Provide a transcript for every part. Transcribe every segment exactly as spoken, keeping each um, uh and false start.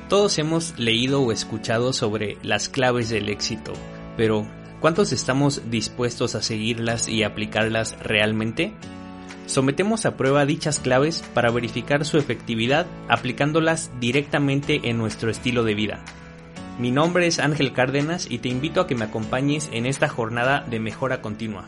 Todos hemos leído o escuchado sobre las claves del éxito, pero ¿cuántos estamos dispuestos a seguirlas y aplicarlas realmente? Sometemos a prueba dichas claves para verificar su efectividad aplicándolas directamente en nuestro estilo de vida. Mi nombre es Ángel Cárdenas y te invito a que me acompañes en esta jornada de mejora continua.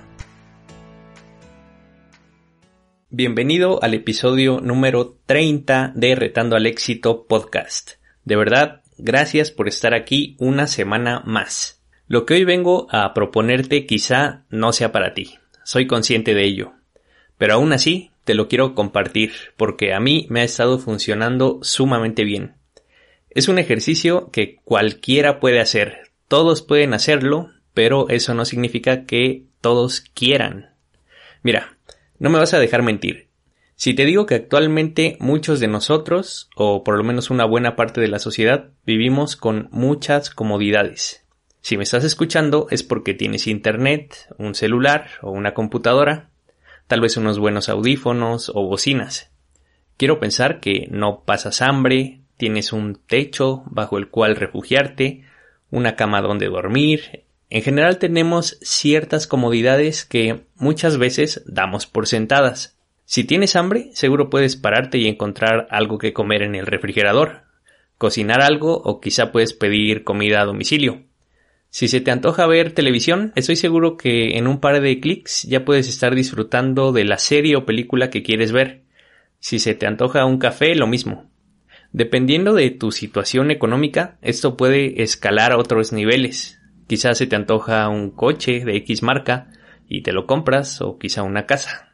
Bienvenido al episodio número treinta de Retando al Éxito Podcast. De verdad, gracias por estar aquí una semana más. Lo que hoy vengo a proponerte quizá no sea para ti, soy consciente de ello. Pero aún así, te lo quiero compartir porque a mí me ha estado funcionando sumamente bien. Es un ejercicio que cualquiera puede hacer, todos pueden hacerlo, pero eso no significa que todos quieran. Mira, no me vas a dejar mentir. Si te digo que actualmente muchos de nosotros, o por lo menos una buena parte de la sociedad, vivimos con muchas comodidades. Si me estás escuchando es porque tienes internet, un celular o una computadora, tal vez unos buenos audífonos o bocinas. Quiero pensar que no pasas hambre, tienes un techo bajo el cual refugiarte, una cama donde dormir. En general tenemos ciertas comodidades que muchas veces damos por sentadas. Si tienes hambre, seguro puedes pararte y encontrar algo que comer en el refrigerador, cocinar algo o quizá puedes pedir comida a domicilio. Si se te antoja ver televisión, estoy seguro que en un par de clics ya puedes estar disfrutando de la serie o película que quieres ver. Si se te antoja un café, lo mismo. Dependiendo de tu situación económica, esto puede escalar a otros niveles. Quizás se te antoja un coche de X marca y te lo compras, o quizá una casa.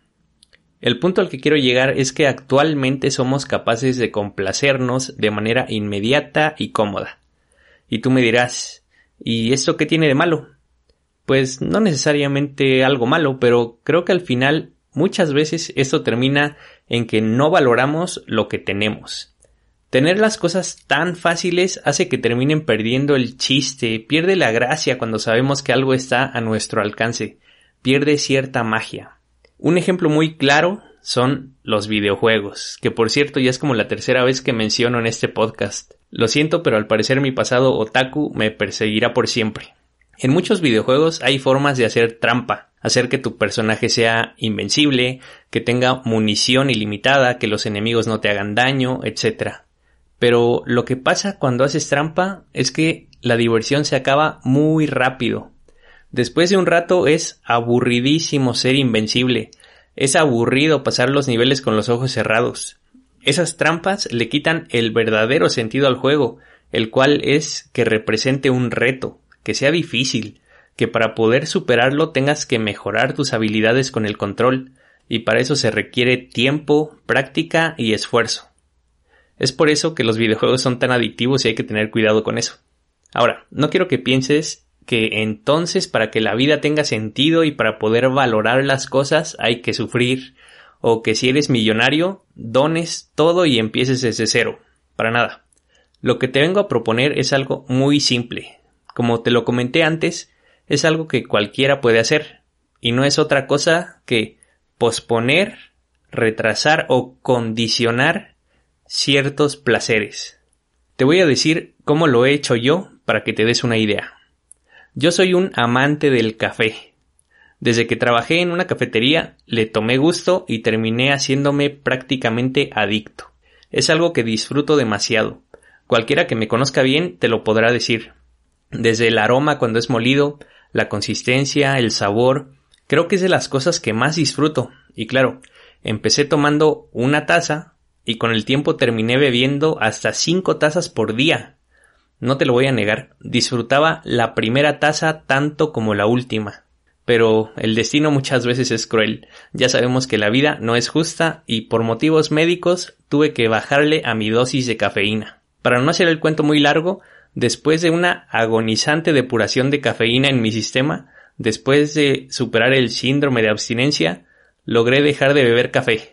El punto al que quiero llegar es que actualmente somos capaces de complacernos de manera inmediata y cómoda. Y tú me dirás, ¿y esto qué tiene de malo? Pues no necesariamente algo malo, pero creo que al final muchas veces esto termina en que no valoramos lo que tenemos. Tener las cosas tan fáciles hace que terminen perdiendo el chiste, pierde la gracia cuando sabemos que algo está a nuestro alcance, pierde cierta magia. Un ejemplo muy claro son los videojuegos, que por cierto ya es como la tercera vez que menciono en este podcast. Lo siento, pero al parecer mi pasado otaku me perseguirá por siempre. En muchos videojuegos hay formas de hacer trampa, hacer que tu personaje sea invencible, que tenga munición ilimitada, que los enemigos no te hagan daño, etcétera. Pero lo que pasa cuando haces trampa es que la diversión se acaba muy rápido. Después de un rato es aburridísimo ser invencible. Es aburrido pasar los niveles con los ojos cerrados. Esas trampas le quitan el verdadero sentido al juego, el cual es que represente un reto, que sea difícil, que para poder superarlo tengas que mejorar tus habilidades con el control, y para eso se requiere tiempo, práctica y esfuerzo. Es por eso que los videojuegos son tan adictivos y hay que tener cuidado con eso. Ahora, no quiero que pienses que entonces para que la vida tenga sentido y para poder valorar las cosas hay que sufrir, o que si eres millonario, dones todo y empieces desde cero. Para nada. Lo que te vengo a proponer es algo muy simple. Como te lo comenté antes, es algo que cualquiera puede hacer, y no es otra cosa que posponer, retrasar o condicionar ciertos placeres. Te voy a decir cómo lo he hecho yo para que te des una idea. Yo soy un amante del café. Desde que trabajé en una cafetería, le tomé gusto y terminé haciéndome prácticamente adicto. Es algo que disfruto demasiado. Cualquiera que me conozca bien te lo podrá decir. Desde el aroma cuando es molido, la consistencia, el sabor, creo que es de las cosas que más disfruto. Y claro, empecé tomando una taza y con el tiempo terminé bebiendo hasta cinco tazas por día. No te lo voy a negar, disfrutaba la primera taza tanto como la última. Pero el destino muchas veces es cruel. Ya sabemos que la vida no es justa y por motivos médicos tuve que bajarle a mi dosis de cafeína. Para no hacer el cuento muy largo, después de una agonizante depuración de cafeína en mi sistema, después de superar el síndrome de abstinencia, logré dejar de beber café.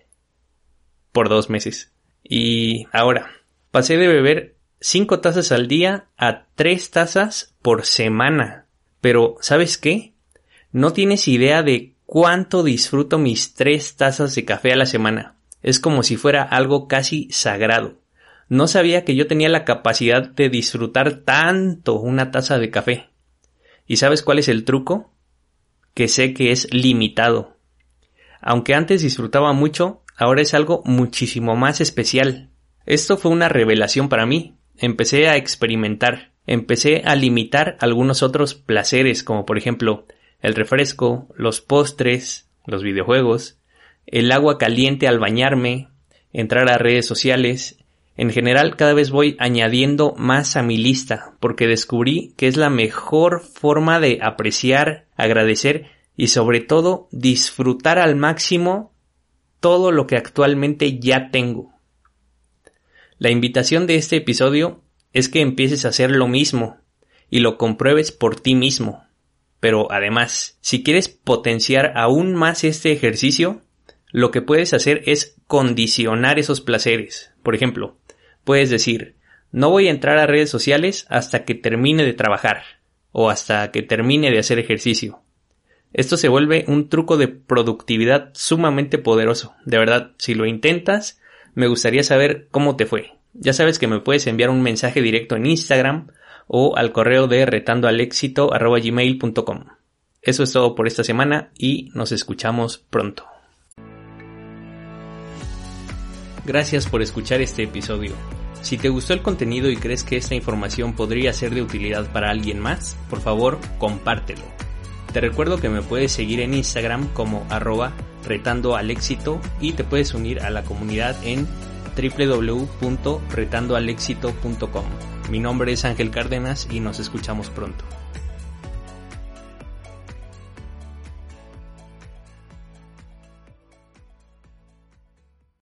Por dos meses. Y ahora, pasé de beber cinco tazas al día a tres tazas por semana. Pero, ¿sabes qué? No tienes idea de cuánto disfruto mis tres tazas de café a la semana. Es como si fuera algo casi sagrado. No sabía que yo tenía la capacidad de disfrutar tanto una taza de café. ¿Y sabes cuál es el truco? Que sé que es limitado. Aunque antes disfrutaba mucho, ahora es algo muchísimo más especial. Esto fue una revelación para mí. Empecé a experimentar. Empecé a limitar algunos otros placeres, como por ejemplo el refresco, los postres, los videojuegos, el agua caliente al bañarme, entrar a redes sociales. En general, cada vez voy añadiendo más a mi lista, porque descubrí que es la mejor forma de apreciar, agradecer y sobre todo disfrutar al máximo todo lo que actualmente ya tengo. La invitación de este episodio es que empieces a hacer lo mismo y lo compruebes por ti mismo. Pero además, si quieres potenciar aún más este ejercicio, lo que puedes hacer es condicionar esos placeres. Por ejemplo, puedes decir, no voy a entrar a redes sociales hasta que termine de trabajar o hasta que termine de hacer ejercicio. Esto se vuelve un truco de productividad sumamente poderoso. De verdad, si lo intentas, me gustaría saber cómo te fue. Ya sabes que me puedes enviar un mensaje directo en Instagram o al correo de retandoalexito arroba gmail punto com. Eso es todo por esta semana y nos escuchamos pronto. Gracias por escuchar este episodio. Si te gustó el contenido y crees que esta información podría ser de utilidad para alguien más, por favor, compártelo. Te recuerdo que me puedes seguir en Instagram como arroba retandoalexito y te puedes unir a la comunidad en doble u doble u doble u punto retando al éxito punto com. Mi nombre es Ángel Cárdenas y nos escuchamos pronto.